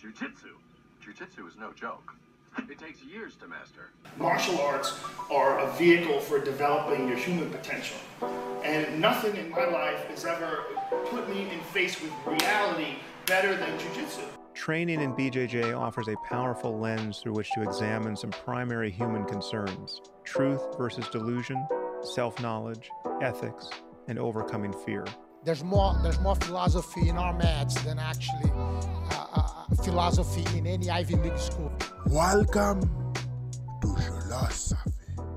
Jiu-jitsu. Jiu-jitsu is no joke. It takes years to master. Martial arts are a vehicle for developing your human potential. And nothing in my life has ever put me in face with reality better than jiu-jitsu. Training in BJJ offers a powerful lens through which to examine some primary human concerns: truth versus delusion, self-knowledge, ethics, and overcoming fear. There's more philosophy in our mats than actually philosophy in any Ivy League school. Welcome to Philosophy.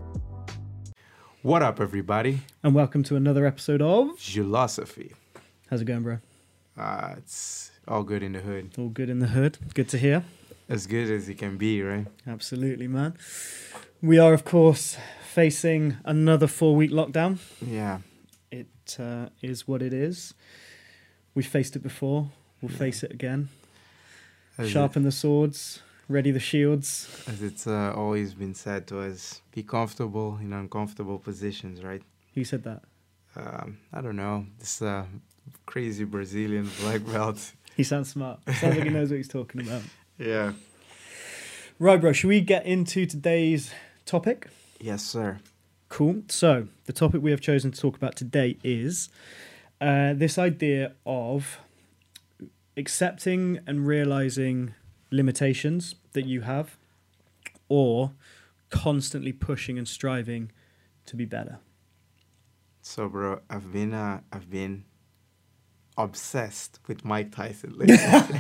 What up, everybody? And welcome to another episode of Philosophy. How's it going, bro? It's all good in the hood. All good in the hood. Good to hear. As good as it can be, right? Absolutely, man. We are, of course, facing another 4-week lockdown. Yeah. It is what it is. We faced it before. We'll face it again. Sharpen the swords. Ready the shields. As it's always been said to us, be comfortable in uncomfortable positions, right? Who said that? I don't know. This crazy Brazilian black belt. He sounds smart. Sounds like he knows what he's talking about. Yeah. Right, bro. Should we get into today's topic? Yes, sir. Cool. So, the topic we have chosen to talk about today is this idea of accepting and realizing limitations that you have, or constantly pushing and striving to be better. So, bro, I've been obsessed with Mike Tyson lately.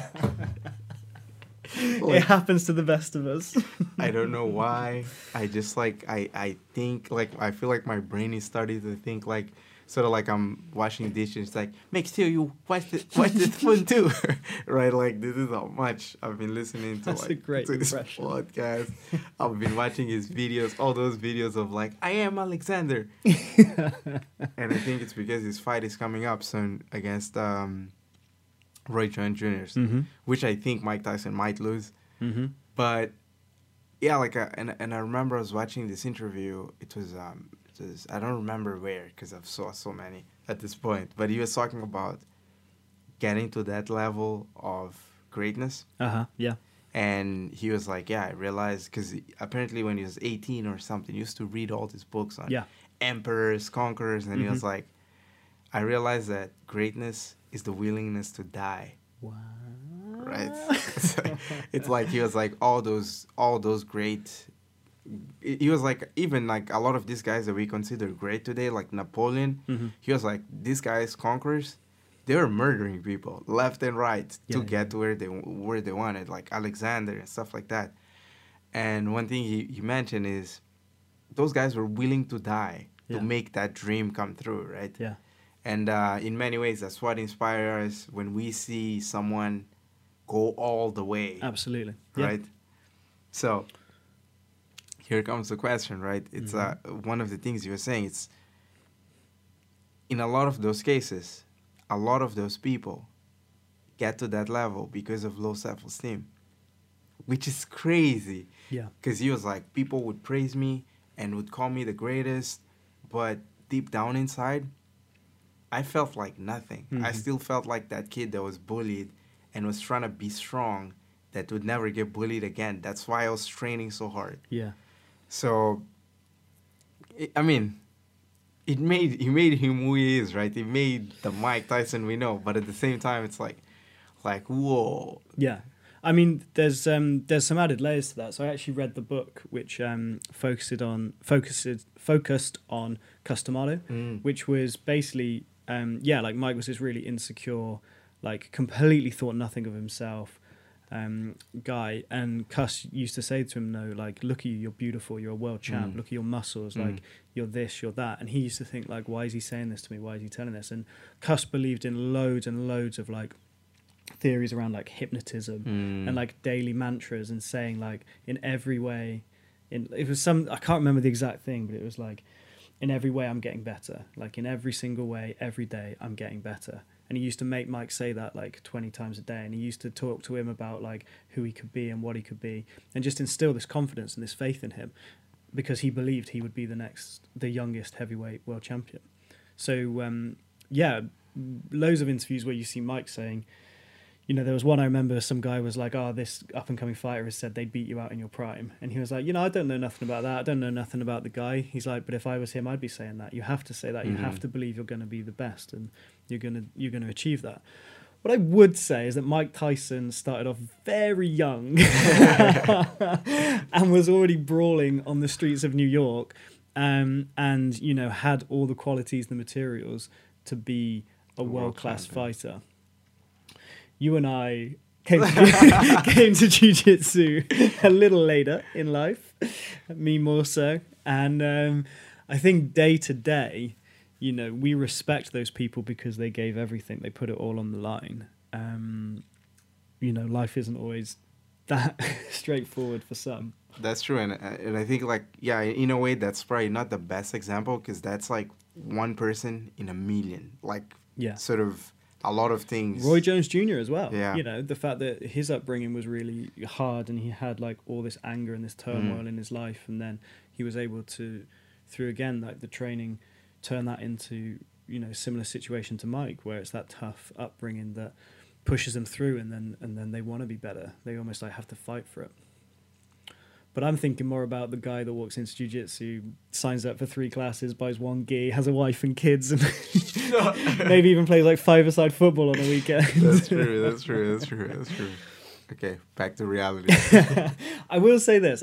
It happens to the best of us. I don't know why. I just I think I feel like my brain is starting to think sort of like I'm washing dishes. It's like, make sure you watch the spoon too, right? Like, this is how much I've been listening to. That's a great this impression. podcast. I've been watching his videos, all those videos of I am Alexander, and I think it's because his fight is coming up soon against Roy Jones Jr., which I think Mike Tyson might lose. Mm-hmm. But yeah, and I remember I was watching this interview. It was I don't remember where, because I've saw so many at this point. But he was talking about getting to that level of greatness. Yeah. And he was like, yeah, I realized, because apparently when he was 18 or something, he used to read all these books on emperors, conquerors, and he was like, I realized that greatness is the willingness to die. Wow. Right? It's like he was like all those great. He was like, even a lot of these guys that we consider great today, like Napoleon, he was like, these guys, conquerors, they were murdering people left and right to get to where they wanted, like Alexander and stuff like that. And one thing he mentioned is those guys were willing to die to make that dream come through, right? Yeah. And in many ways, that's what inspires us when we see someone go all the way. Absolutely. Right? So here comes the question, right? It's one of the things you were saying. It's in a lot of those cases, a lot of those people get to that level because of low self-esteem, which is crazy. Yeah. Because he was like, people would praise me and would call me the greatest, but deep down inside, I felt like nothing. I still felt like that kid that was bullied and was trying to be strong that would never get bullied again. That's why I was training so hard. Yeah. So, it made him who he is, right? It made the Mike Tyson we know, but at the same time, it's like whoa. Yeah, I mean, there's some added layers to that. So I actually read the book which focused on Customado, which was basically Mike was this really insecure, completely thought nothing of himself. Guy, and Cuss used to say to him, no, look at you, you're beautiful, you're a world champ, look at your muscles, you're this, you're that. And he used to think, why is he saying this to me, why is he telling this? And Cuss believed in loads and loads of theories around hypnotism and daily mantras, and saying in every way, it was some, I can't remember the exact thing, but it was in every way I'm getting better, in every single way, every day I'm getting better. And he used to make Mike say that 20 times a day. And he used to talk to him about who he could be and what he could be, and just instill this confidence and this faith in him, because he believed he would be the youngest heavyweight world champion. So, loads of interviews where you see Mike saying, you know, there was one I remember, some guy was like, oh, this up-and-coming fighter has said they'd beat you out in your prime. And he was like, you know, I don't know nothing about that. I don't know nothing about the guy. He's like, but if I was him, I'd be saying that. You have to say that. You have to believe you're going to be the best and you're going to achieve that. What I would say is that Mike Tyson started off very young and was already brawling on the streets of New York, and, you know, had all the qualities, the materials to be a world-class fighter. You and I came to jiu-jitsu a little later in life, me more so. And I think day to day, you know, we respect those people because they gave everything. They put it all on the line. You know, life isn't always that straightforward for some. That's true. And I think, like, yeah, in a way, that's probably not the best example because that's like one person in a million. Like, sort of a lot of things. Roy Jones Jr. as well. Yeah. You know, the fact that his upbringing was really hard and he had like all this anger and this turmoil in his life, and then he was able to, through again like the training, turn that into, you know, similar situation to Mike, where it's that tough upbringing that pushes them through, and then they want to be better. They almost like have to fight for it. But I'm thinking more about the guy that walks into jiu-jitsu, signs up for 3 classes, buys 1 gi, has a wife and kids, and maybe even plays like 5-a-side football on a weekend. That's true. Okay, back to reality. I will say this.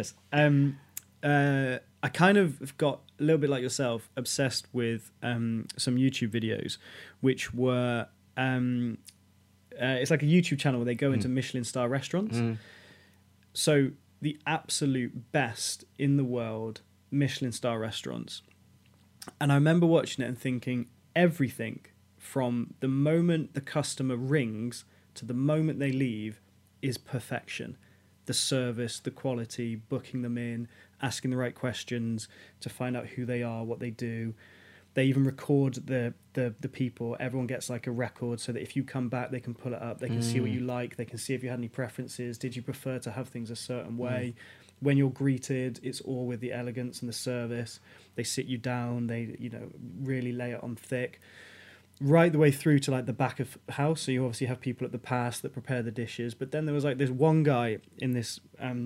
I kind of got a little bit like yourself, obsessed with some YouTube videos, which were it's like a YouTube channel where they go into Michelin star restaurants. So the absolute best in the world Michelin star restaurants. And I remember watching it and thinking everything from the moment the customer rings to the moment they leave is perfection. The service, the quality, booking them in, asking the right questions to find out who they are, what they do. They even record the people. Everyone gets like a record so that if you come back, they can pull it up. They can see what you like. They can see if you had any preferences. Did you prefer to have things a certain way? When you're greeted, it's all with the elegance and the service. They sit you down. They, you know, really lay it on thick. Right the way through to like the back of house. So you obviously have people at the pass that prepare the dishes. But then there was like this one guy in this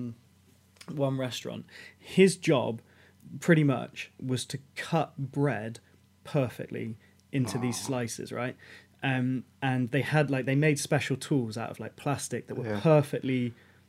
one restaurant. His job pretty much was to cut bread perfectly into these slices, right? And they had like, they made special tools out of like plastic that were perfectly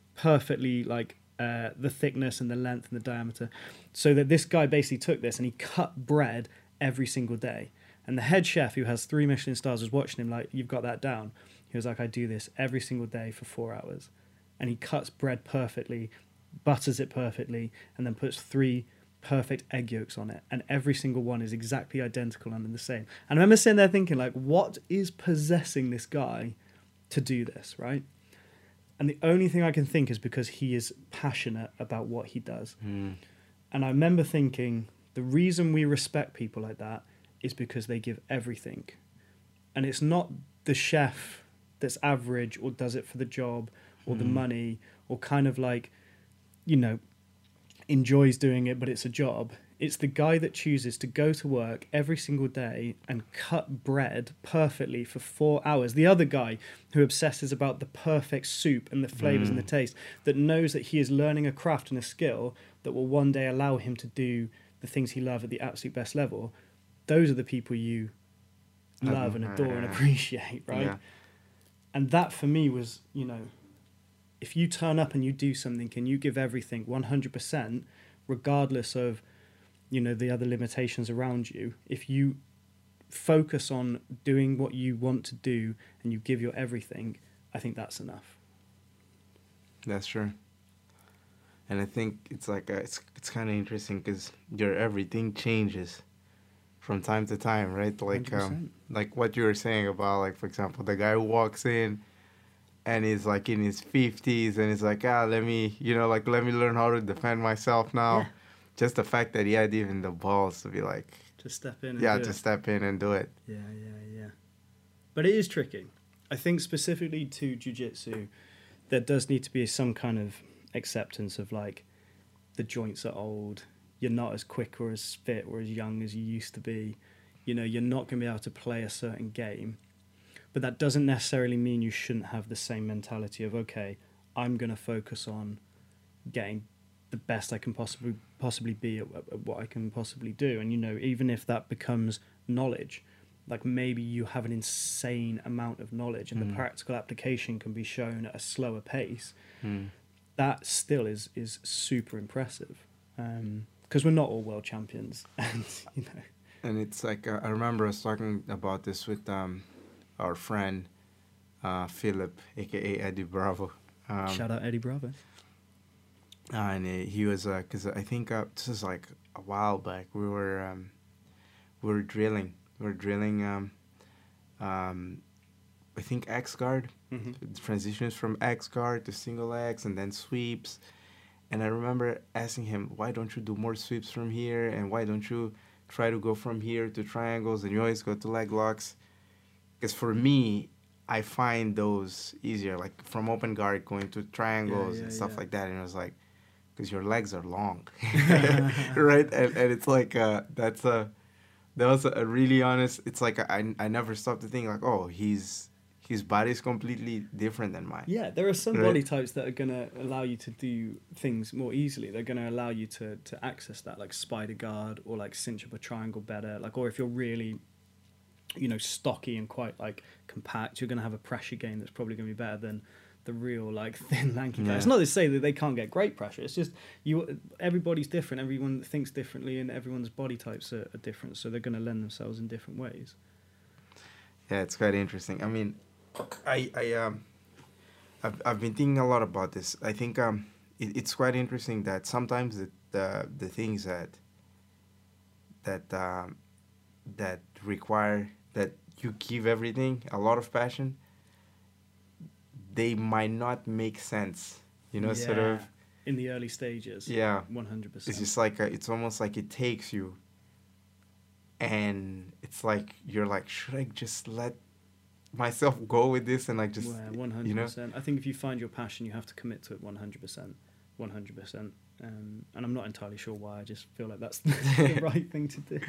like the thickness and the length and the diameter, so that this guy basically took this and he cut bread every single day. And the head chef, who has 3 Michelin stars, was watching him like, you've got that down. He was like, I do this every single day for 4 hours. And he cuts bread perfectly, butters it perfectly, and then puts 3 perfect egg yolks on it, and every single one is exactly identical and the same. And I remember sitting there thinking, like, what is possessing this guy to do this, right? And the only thing I can think is because he is passionate about what he does. And I remember thinking, the reason we respect people like that is because they give everything. And it's not the chef that's average or does it for the job or the money or kind of like, you know, enjoys doing it, but it's a job. It's the guy that chooses to go to work every single day and cut bread perfectly for 4 hours. The other guy who obsesses about the perfect soup and the flavors and the taste, that knows that he is learning a craft and a skill that will one day allow him to do the things he loves at the absolute best level. Those are the people you love and adore and appreciate, right? Yeah. And that for me was, you know, if you turn up and you do something and you give everything 100%, regardless of, you know, the other limitations around you, if you focus on doing what you want to do and you give your everything, I think that's enough. That's true. And I think it's like it's kind of interesting because your everything changes from time to time, right? Like what you were saying about, like, for example, the guy who walks in and he's like in his 50s and he's like, let me learn how to defend myself now. Yeah. Just the fact that he had even the balls to be like, just step in and step in and do it. Yeah. But it is tricky. I think specifically to jiu-jitsu, there does need to be some kind of acceptance of like, the joints are old, you're not as quick or as fit or as young as you used to be. You know, you're not going to be able to play a certain game. But that doesn't necessarily mean you shouldn't have the same mentality of, okay, I'm going to focus on getting the best I can possibly be at what I can possibly do. And, you know, even if that becomes knowledge, like maybe you have an insane amount of knowledge and the practical application can be shown at a slower pace, that still is super impressive. Because we're not all world champions. And, you know. And it's like, I remember us talking about this with our friend, Philip, a.k.a. Eddie Bravo. Shout out Eddie Bravo. And he was, because I think this is like a while back, we were drilling. We were drilling, I think, X-guard. Transitions from X-guard to single X and then sweeps. And I remember asking him, why don't you do more sweeps from here? And why don't you try to go from here to triangles and you always go to leg locks? Because for me, I find those easier, like from open guard going to triangles and stuff like that. And I was like, because your legs are long, right? And it's like, that was a really honest, it's like I never stopped to think like, oh, his body is completely different than mine. Yeah, there are some body types that are going to allow you to do things more easily. They're going to allow you to access that, like spider guard or like cinch up a triangle better. Like, or if you're really, you know, stocky and quite like compact, you're going to have a pressure gain that's probably going to be better than the real like thin lanky guy. It's not to say that they can't get great pressure. It's just everybody's different. Everyone thinks differently, and everyone's body types are different. So they're going to lend themselves in different ways. Yeah, it's quite interesting. I mean, I've been thinking a lot about this. I think it's quite interesting that sometimes the things that require that you give everything, a lot of passion, they might not make sense, you know, sort of in the early stages. Yeah, 100%. It's just like it's almost like it takes you, and it's like you're like, should I just let myself go with this and like just 100%. You know? I think if you find your passion, you have to commit to it 100%. And I'm not entirely sure why. I just feel like that's the right thing to do.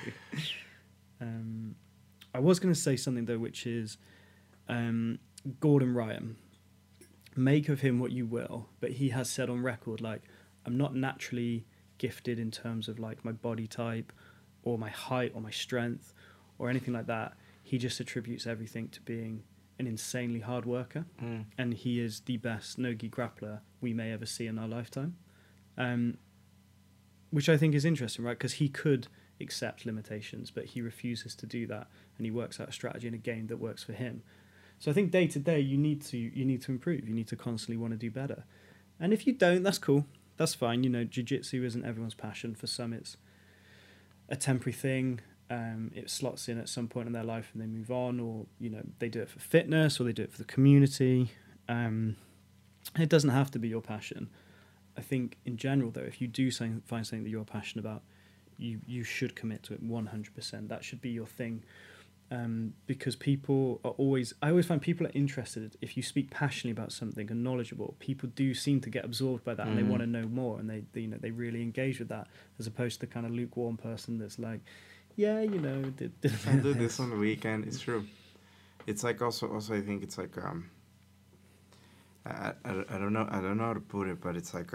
I was going to say something though, which is Gordon Ryan. Make of him what you will, but he has said on record, like, I'm not naturally gifted in terms of like my body type or my height or my strength or anything like that. He just attributes everything to being an insanely hard worker, and he is the best no-gi grappler we may ever see in our lifetime, which I think is interesting, right? Because he could accept limitations, but he refuses to do that, and he works out a strategy in a game that works for him. So I think day to day you need to improve. You need to constantly want to do better, and if you don't, that's cool. That's fine. You know, jiu-jitsu isn't everyone's passion. For some, it's a temporary thing. It slots in at some point in their life and they move on, or you know, they do it for fitness or they do it for the community. It doesn't have to be your passion. I think in general though, if you do find something that you're passionate about, you should commit to it 100%. That should be your thing, because people are I always find people are interested if you speak passionately about something and knowledgeable. People do seem to get absorbed by that and they want to know more, and they really engage with that, as opposed to the kind of lukewarm person that's like, yeah, you know, I'll do this on the weekend. It's true. It's like also I think it's like I don't know how to put it, but it's like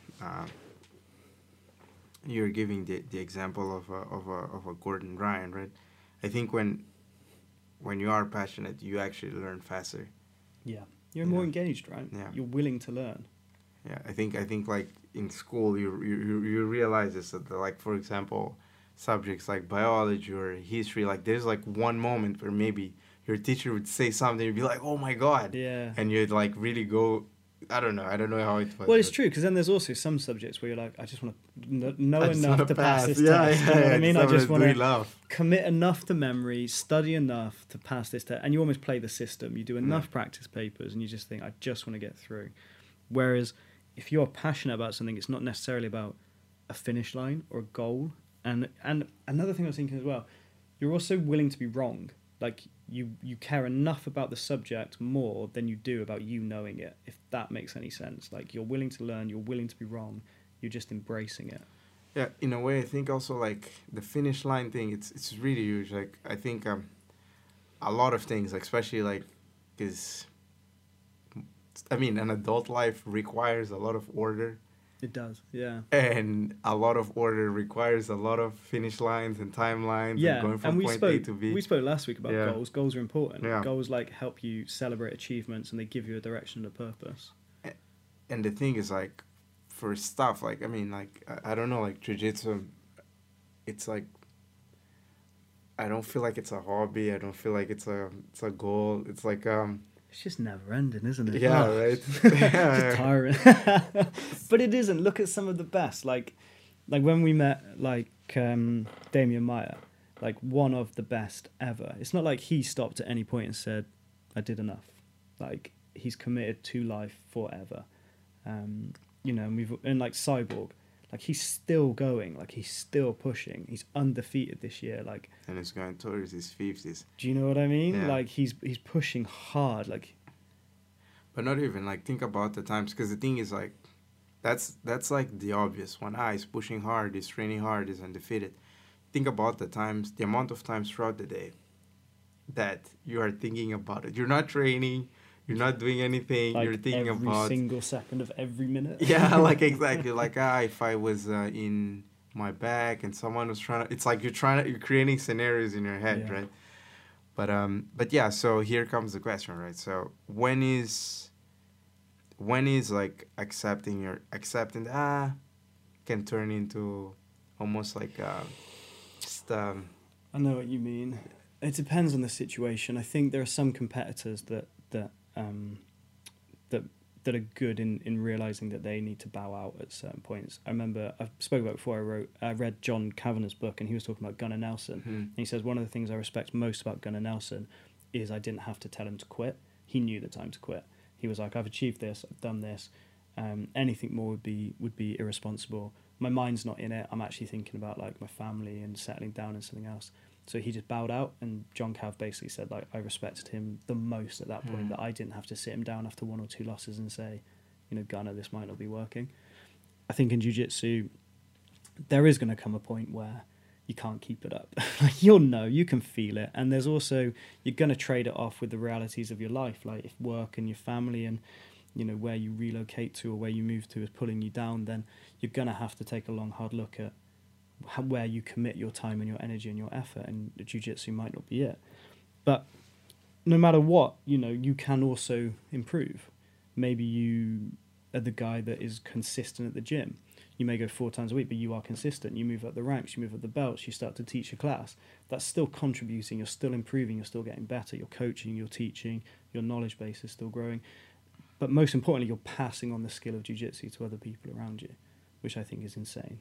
you're giving the example of a Gordon Ryan, right? I think when you are passionate, you actually learn faster. Yeah, you're more engaged, right? Yeah, you're willing to learn. Yeah, I think like in school you realize this, that like, for example, subjects like biology or history, like there's like one moment where maybe your teacher would say something, you'd be like, oh my god, and you'd like really go, I don't know how it was. Well, it's true, because then there's also some subjects where you're like, I just want to know enough to pass this test. You know what I mean? I just want to commit enough to memory, study enough to pass this test, and you almost play the system. You do enough practice papers, and you just think, I just want to get through. Whereas if you're passionate about something, it's not necessarily about a finish line or a goal. And another thing I was thinking as well, you're also willing to be wrong. Like you care enough about the subject more than you do about you knowing it, if that makes any sense. Like you're willing to learn, you're willing to be wrong, you're just embracing it. Yeah, in a way, I think also like the finish line thing, it's really huge. Like I think a lot of things, like, especially like because I mean, an adult life requires a lot of order, It does, yeah. and a lot of order requires a lot of finish lines and timelines Yeah, and going from and we point spoke. A to B. We spoke last week about Yeah. goals. Goals are important. Yeah. Goals like help you celebrate achievements, and they give you a direction and a purpose. And the thing is, like, for stuff like, I mean, like, I don't know, like jiu-jitsu, it's like, I don't feel like it's a hobby. I don't feel like it's a goal. It's like It's just never ending, isn't it? yeah, Oh, right. just tiring. But it isn't. Look at some of the best. Like when we met, like Damian Maia, like one of the best ever. It's not like he stopped at any point and said, "I did enough." Like he's committed to life forever. You know, and like Cyborg, like he's still going. Like he's still pushing. He's undefeated this year. Like, And it's going towards his 50s. do you know what I mean? Yeah. Like he's pushing hard. Like. But not even, like, think about the times, because the thing is, like, that's like the obvious one. He's pushing hard, he's training hard, he's undefeated. Think about the times, the amount of times throughout the day that you are thinking about it. You're not training, you're not doing anything, Like you're thinking every about... single second of every minute. Yeah, like, exactly. Like, if I was in my back and someone was trying to... It's like you're creating scenarios in your head, Yeah. right? But yeah, so here comes the question, right? So when is like accepting can turn into almost like just I know what you mean. It depends on the situation. I think there are some competitors that are good in realizing that they need to bow out at certain points. I remember I spoke about before. I read John Kavanagh's book, and he was talking about Gunnar Nelson. And he says one of the things I respect most about Gunnar Nelson is I didn't have to tell him to quit. He knew the time to quit. He was like, I've achieved this, I've done this. Anything more would be irresponsible. My mind's not in it. I'm actually thinking about like my family and settling down and something else. So he just bowed out, and John Cav basically said, like, I respected him the most at that point, that I didn't have to sit him down after 1 or 2 losses and say, you know, Gunnar, this might not be working. I think in jiu-jitsu, there is going to come a point where you can't keep it up. Like, you'll know, you can feel it. And there's also, you're going to trade it off with the realities of your life. Like, if work and your family and, you know, where you relocate to or where you move to is pulling you down, then you're going to have to take a long, hard look at where you commit your time and your energy and your effort, and jiu-jitsu might not be it. But no matter what, you know, you can also improve. Maybe you are the guy that is consistent at the gym. You may go 4 times a week, but you are consistent. You move up the ranks, you move up the belts, you start to teach a class. That's still contributing, you're still improving, you're still getting better, you're coaching, you're teaching, your knowledge base is still growing. But most importantly, you're passing on the skill of jiu-jitsu to other people around you, which I think is insane.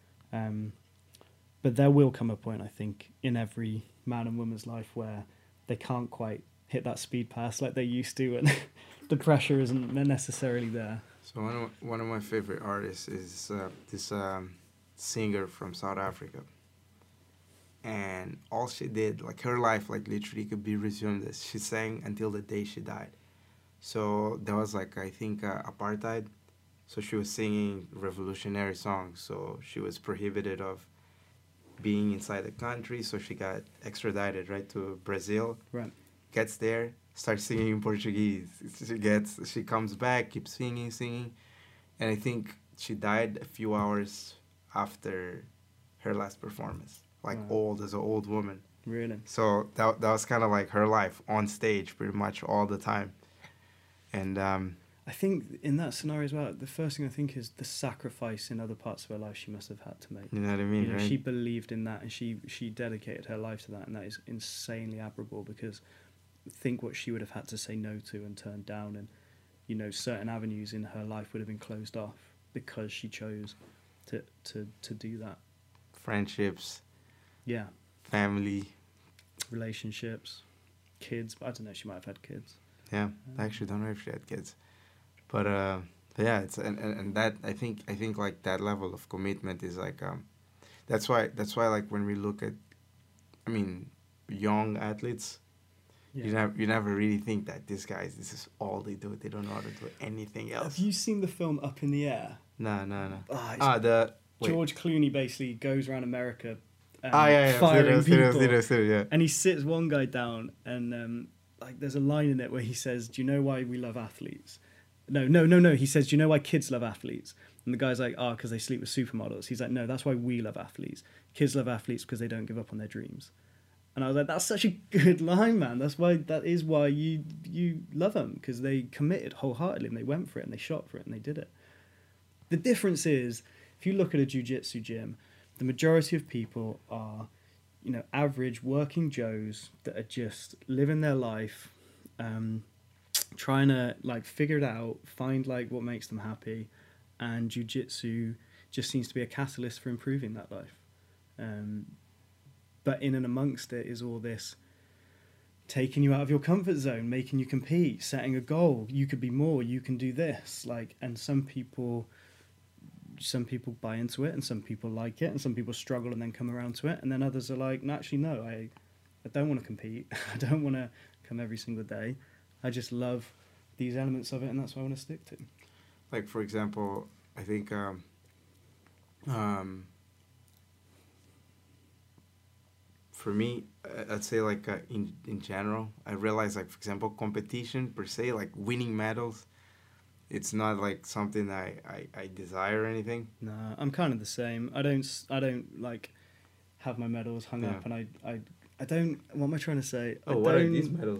But there will come a point, I think, in every man and woman's life where they can't quite hit that speed pass like they used to, and the pressure isn't necessarily there. So one of my favorite artists is this singer from South Africa, and all she did, like her life, like literally could be resumed as she sang until the day she died. So there was like, I think, apartheid. So she was singing revolutionary songs. So she was prohibited of being inside the country. So she got extradited, right, to Brazil. Right. Gets there, starts singing in Portuguese. She comes back, keeps singing. And I think she died a few hours after her last performance. Like, Wow. old as an old woman. Really? So that was kind of like her life on stage pretty much all the time. And I think in that scenario as well, the first thing I think is the sacrifice in other parts of her life she must have had to make. you know what I mean, You know, right? she believed in that, and she dedicated her life to that, and that is insanely admirable, because think what she would have had to say no to and turn down, and, you know, certain avenues in her life would have been closed off because she chose to do that. Friendships, Yeah, family. relationships, kids. I don't know, she might have had kids. Yeah, I actually don't know if she had kids. But yeah, it's and that I think like that level of commitment is like that's why like when we look at, I mean, young athletes, Yeah. you never really think that this is all they do. They don't know how to do anything else. Have you seen the film Up in the Air? No. Ah, The wait. George Clooney basically goes around America Yeah. firing people. Serious, yeah. And he sits one guy down, and like there's a line in it where he says, "Do you know why we love athletes?" No. He says, "Do you know why kids love athletes?" And the guy's like, "Oh, because they sleep with supermodels." He's like, "No, that's why we love athletes. Kids love athletes because they don't give up on their dreams." And I was like, "That's such a good line, man. That is why you love them, because they committed wholeheartedly and they went for it and they shot for it and they did it." The difference is, if you look at a jiu-jitsu gym, the majority of people are, average working Joes that are just living their life, trying to like figure it out, find like what makes them happy, and jiu-jitsu just seems to be a catalyst for improving that life. But in and amongst it is all this taking you out of your comfort zone, making you compete, setting a goal. You could be more, you can do this. And some people buy into it and some people like it and some people struggle and then come around to it. And then others are like, "No, actually, no, I don't want to compete. I don't want to come every single day. I just love these elements of it and that's what I want to stick to." Like, for example, I think for me, I'd say like in general, I realize like, for example, competition per se, like winning medals, it's not like something I desire or anything. No, I'm kind of the same. I don't like have my medals hung up, and I don't. What am I trying to say? Oh, what are these medals?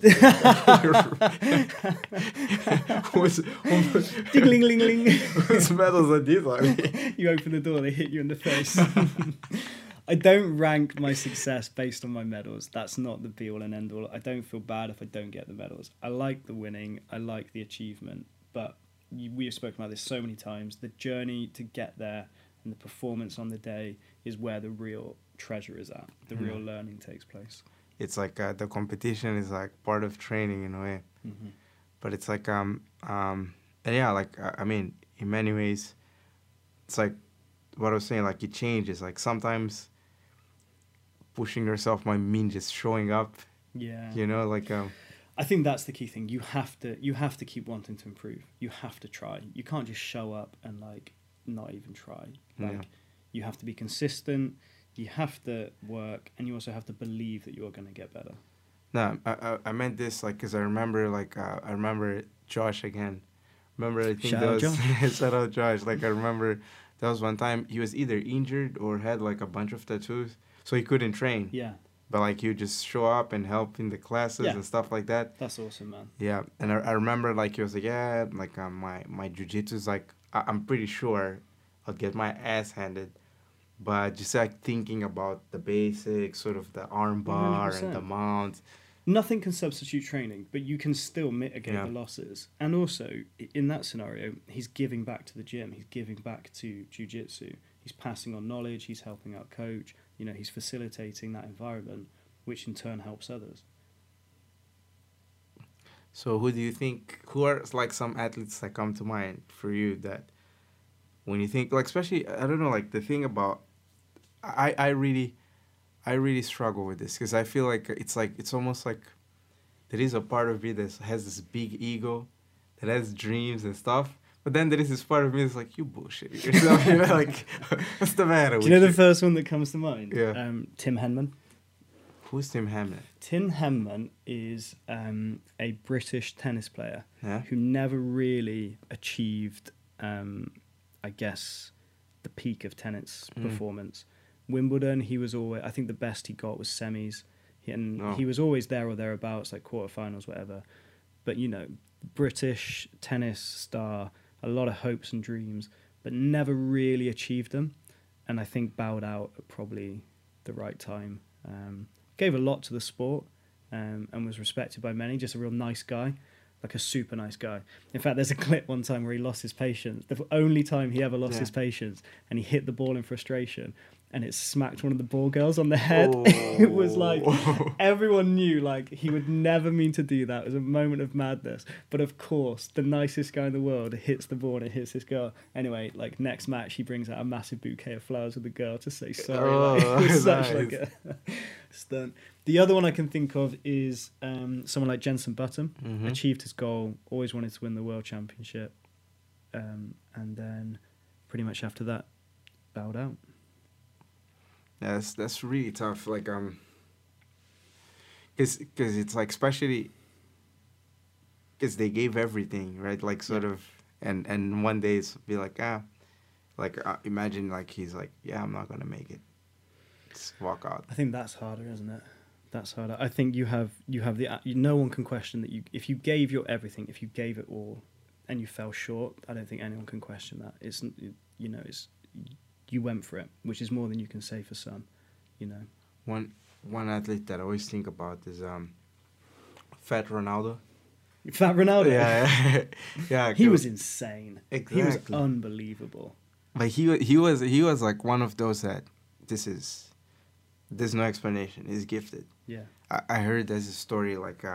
Ding-ling-ling-ling. Whose medals are these? You open the door, they hit you in the face. I don't rank my success based on my medals. That's not the be-all and end-all. I don't feel bad if I don't get the medals. I like the winning. I like the achievement. But we have spoken about this so many times. The journey to get there and the performance on the day is where the real treasure is at. The real learning takes place. It's like the competition is like part of training in a way. Mm-hmm. But it's like, and yeah, like, I mean, in many ways, it's like what I was saying, like it changes. Like sometimes pushing yourself might mean just showing up. Yeah. I think that's the key thing. You have to keep wanting to improve. You have to try. You can't just show up and like not even try. You have to be consistent. You have to work, and you also have to believe that you're going to get better. No, I meant this like because I remember Josh again. I think Shout out Josh. Shout out Josh. Like I remember there was one time he was either injured or had like a bunch of tattoos, so he couldn't train. Yeah. But like he would just show up and help in the classes and stuff like that. That's awesome, man. Yeah, and I remember like he was like, yeah, like my jiu-jitsu is like I'm pretty sure I'll get my ass handed, but just like thinking about the basics, sort of the arm bar 100%. And the mount. Nothing can substitute training, but you can still mitigate the losses. And also, in that scenario, he's giving back to the gym. He's giving back to jiu-jitsu. He's passing on knowledge. He's helping out coach. He's facilitating that environment, which in turn helps others. So who do you think, who are like some athletes that come to mind for you that when you think, like especially, I don't know, like the thing about, I really struggle with this because I feel like it's almost like there is a part of me that has this big ego, that has dreams and stuff. But then there is this part of me that's like, you bullshit yourself. Like, what's the matter with you? Do you know the first one that comes to mind? Yeah. Tim Henman. Who's Tim Henman? Tim Henman is a British tennis player who never really achieved, I guess, the peak of tennis performance. Wimbledon, he was always, I think the best he got was semis. He was always there or thereabouts, like quarterfinals, whatever. But, British tennis star, a lot of hopes and dreams, but never really achieved them. And I think bowed out at probably the right time. Gave a lot to the sport and was respected by many. Just a real nice guy, like a super nice guy. In fact, there's a clip one time where he lost his patience. The only time he ever lost his patience, and he hit the ball in frustration. And it smacked one of the ball girls on the head. Oh. It was like, everyone knew, like, he would never mean to do that. It was a moment of madness. But of course, the nicest guy in the world hits the ball and it hits this girl. Anyway, like, next match, he brings out a massive bouquet of flowers with the girl to say sorry. It was such like a stunt. The other one I can think of is someone like Jenson Button. Mm-hmm. Achieved his goal, always wanted to win the world championship. And then pretty much after that, bowed out. Yeah, that's really tough. Like, because it's like, especially because they gave everything, right? Like sort of, and one day it's be like, imagine like he's like, yeah, I'm not gonna make it. Just walk out. I think that's harder, isn't it? That's harder. I think you have no one can question that if you gave your everything, if you gave it all, and you fell short. I don't think anyone can question that. It's you went for it, which is more than you can say for some. One athlete that I always think about is Fat Ronaldo. Fat Ronaldo. Yeah, yeah. He was insane. Exactly. He was unbelievable. But he was like one of those that there's no explanation. He's gifted. Yeah. I heard there's a story like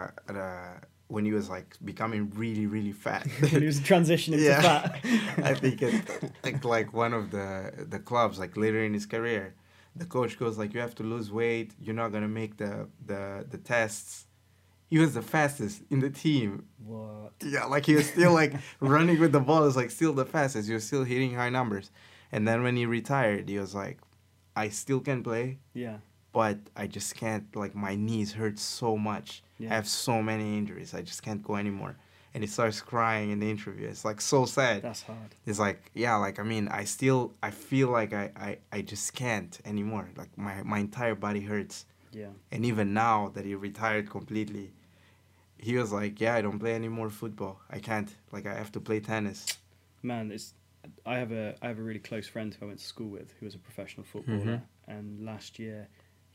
when he was like becoming really, really fat. When he was transitioning to fat. I think like one of the clubs, like later in his career, the coach goes like, you have to lose weight. You're not gonna make the tests. He was the fastest in the team. What? Yeah, like he was still like running with the ball. Is like still the fastest. He was still hitting high numbers. And then when he retired, he was like, I still can play. Yeah. But I just can't, like my knees hurt so much. Yeah. I have so many injuries. I just can't go anymore. And he starts crying in the interview. It's like so sad. That's hard. It's like, yeah, like I mean, I feel like I just can't anymore. Like my entire body hurts. Yeah. And even now that he retired completely, he was like, yeah, I don't play any more football. I can't. Like I have to play tennis. Man, I have a really close friend who I went to school with who was a professional footballer, and last year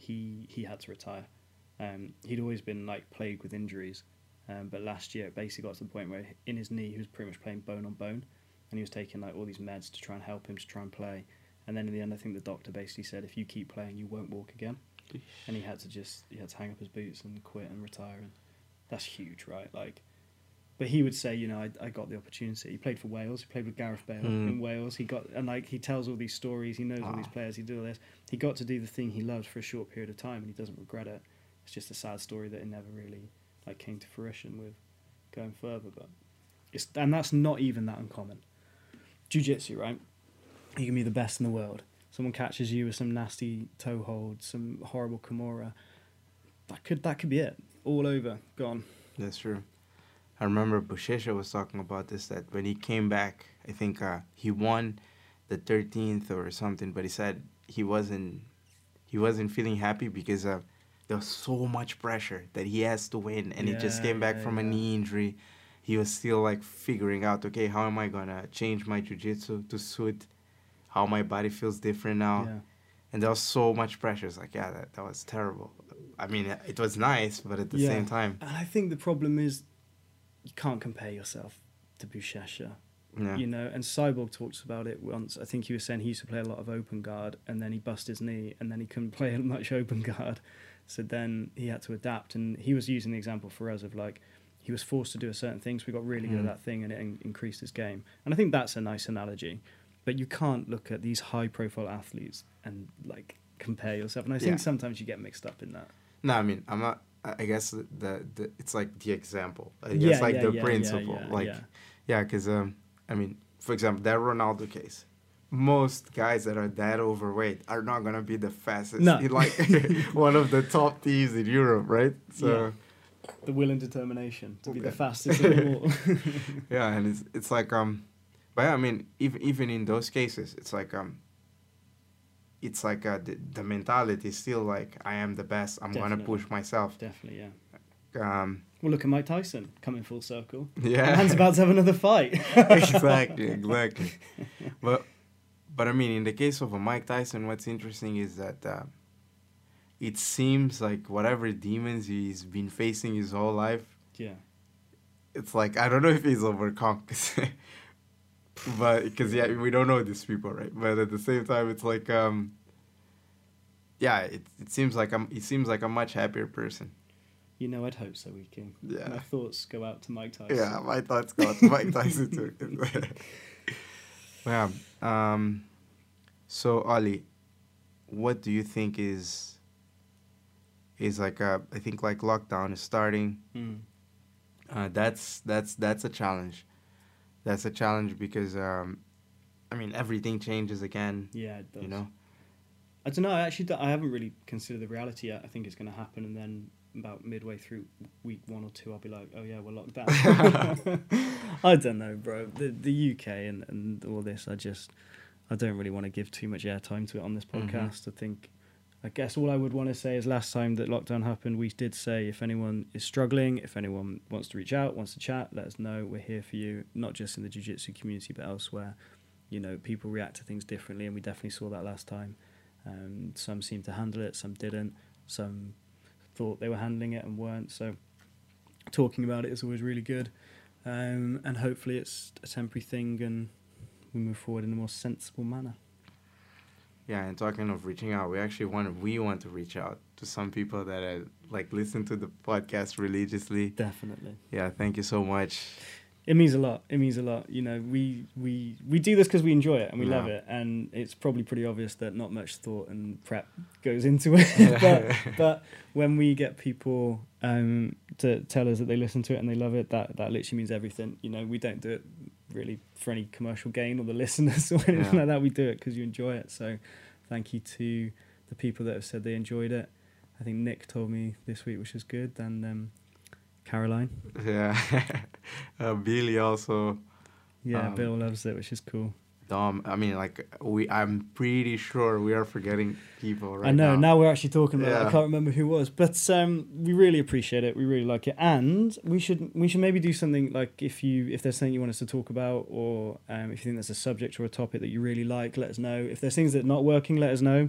he had to retire. He'd always been like plagued with injuries, but last year it basically got to the point where in his knee he was pretty much playing bone on bone, and he was taking like all these meds to try and help him to try and play. And then in the end, I think the doctor basically said, if you keep playing, you won't walk again. And he had to hang up his boots and quit and retire. And that's huge, right? Like, but he would say, I got the opportunity. He played for Wales. He played with Gareth Bale in Wales. He tells all these stories. He knows all these players. He did all this. He got to do the thing he loved for a short period of time, and he doesn't regret it. It's just a sad story that it never really like came to fruition with going further. But and that's not even that uncommon. Jiu-jitsu, right? You can be the best in the world. Someone catches you with some nasty toe hold, some horrible Kimura. That could be it. All over, gone. That's true. I remember Buchecha was talking about this, that when he came back, I think he won the 13th or something, but he said he wasn't feeling happy because there was so much pressure that he has to win, and he just came back from a knee injury. He was still like figuring out, okay, how am I gonna change my jiu-jitsu to suit how my body feels different now? Yeah. And there was so much pressure. It's like, yeah, that was terrible. I mean, it was nice, but at the same time. And I think the problem is you can't compare yourself to Buchecha. Yeah. And Cyborg talks about it once. I think he was saying he used to play a lot of open guard, and then he busted his knee, and then he couldn't play much open guard. So then he had to adapt. And he was using the example for us of like, he was forced to do a certain thing, so we got really good at that thing, and it increased his game. And I think that's a nice analogy. But you can't look at these high-profile athletes and like compare yourself. And I think sometimes you get mixed up in that. No, I mean, I'm not. I guess the it's like the example. I guess the principle. Because I mean, for example, that Ronaldo case. Most guys that are that overweight are not gonna be the fastest in like one of the top teams in Europe, right? So the will and determination to be the fastest of them all. Yeah, and it's like but yeah, I mean, even in those cases, it's like the mentality is still like, I am the best. I'm gonna push myself. Definitely, yeah. Well, look at Mike Tyson coming full circle. Yeah, Man's about to have another fight. exactly. But I mean, in the case of a Mike Tyson, what's interesting is that it seems like whatever demons he's been facing his whole life. Yeah. It's like, I don't know if he's overcome. But because we don't know these people, right? But at the same time, it's like it seems like a much happier person. I'd hope so, King. Yeah. My thoughts go out to Mike Tyson. Yeah, my thoughts go out to Mike Tyson too. Yeah. So Ollie, what do you think is like I think like lockdown is starting. That's a challenge. That's a challenge because, I mean, everything changes again. Yeah, it does. I don't know. I haven't really considered the reality yet. I think it's going to happen, and then about midway through week 1 or 2, I'll be like, oh yeah, we're locked down. I don't know, bro. The UK and all this, I don't really want to give too much airtime to it on this podcast. I guess all I would want to say is last time that lockdown happened, we did say if anyone is struggling, if anyone wants to reach out, wants to chat, let us know. We're here for you, not just in the jiu-jitsu community, but elsewhere. You know, people react to things differently, and we definitely saw that last time. Some seemed to handle it, some didn't. Some thought they were handling it and weren't. So talking about it is always really good. And hopefully it's a temporary thing and we move forward in a more sensible manner. Yeah, and talking of reaching out, we want to reach out to some people that listen to the podcast religiously. Definitely. Yeah, thank you so much. It means a lot. You know, we do this because we enjoy it and we love it, and it's probably pretty obvious that not much thought and prep goes into it. but when we get people to tell us that they listen to it and they love it, that literally means everything. You know, we don't do it really for any commercial gain or the listeners or anything like that. We do it because you enjoy it. So thank you to the people that have said they enjoyed it. I think Nick told me this week, which is good, and Caroline. Yeah. Billy also. Yeah, Bill loves it, which is cool. Dom, I mean, I'm pretty sure we are forgetting people right now. I know, now we're actually talking about it. I can't remember who it was. But we really appreciate it. We really like it. And we should maybe do something like if there's something you want us to talk about, or if you think there's a subject or a topic that you really like, let us know. If there's things that are not working, let us know.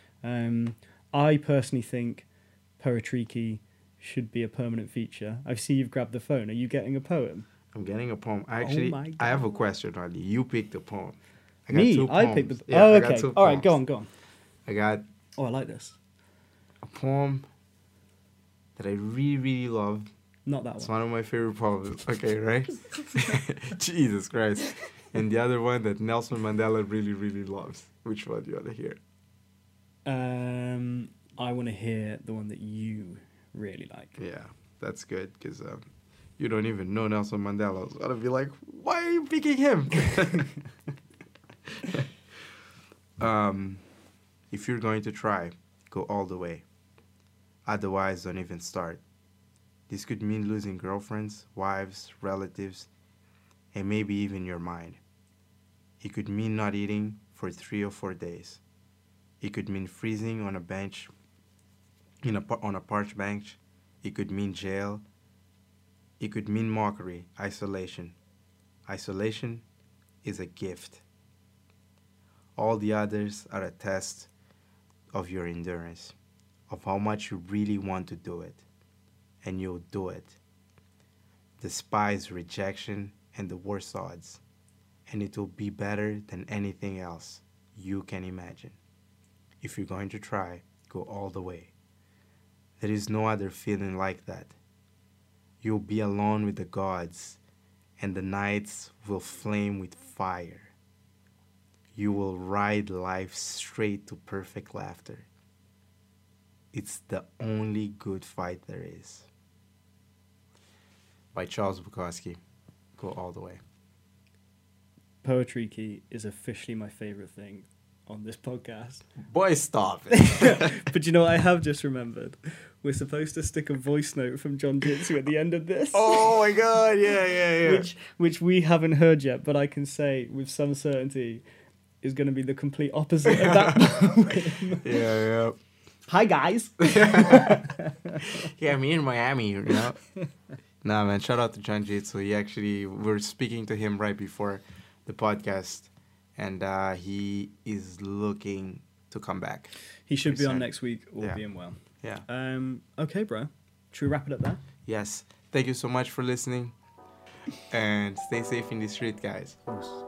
I personally think Poetriki should be a permanent feature. I see you've grabbed the phone. Are you getting a poem? I'm getting a poem. Actually, I have a question, Riley. You picked the poem. I picked the... Yeah, okay. All right, go on. I got... Oh, I like this. A poem that I really, really love. Not that one. It's one of my favorite poems. Okay, right? Jesus Christ. And the other one that Nelson Mandela really, really loves. Which one do you want to hear? I want to hear the one that you really like. Yeah, that's good, because... you don't even know Nelson Mandela. So I'd be like, why are you picking him? If you're going to try, go all the way. Otherwise, don't even start. This could mean losing girlfriends, wives, relatives, and maybe even your mind. It could mean not eating for 3 or 4 days. It could mean freezing on a bench, on a park bench. It could mean jail. It could mean mockery, isolation. Isolation is a gift. All the others are a test of your endurance, of how much you really want to do it, and you'll do it. Despise rejection and the worst odds, and it will be better than anything else you can imagine. If you're going to try, go all the way. There is no other feeling like that. You'll be alone with the gods, and the nights will flame with fire. You will ride life straight to perfect laughter. It's the only good fight there is. By Charles Bukowski. Go all the way. Poetriki is officially my favorite thing on this podcast. Boy, stop it. But you know what I have just remembered? We're supposed to stick a voice note from John Jitsu at the end of this. Oh my god, yeah. Which we haven't heard yet, but I can say with some certainty is going to be the complete opposite of that poem. Yeah. Hi, guys. Yeah, me in Miami, you know. Nah, man, shout out to John Jitsu. We're speaking to him right before the podcast, and he is looking to come back. He should be on next week, all being well. Yeah. Okay, bro. Should we wrap it up there? Yes. Thank you so much for listening, and stay safe in the street, guys. Of course.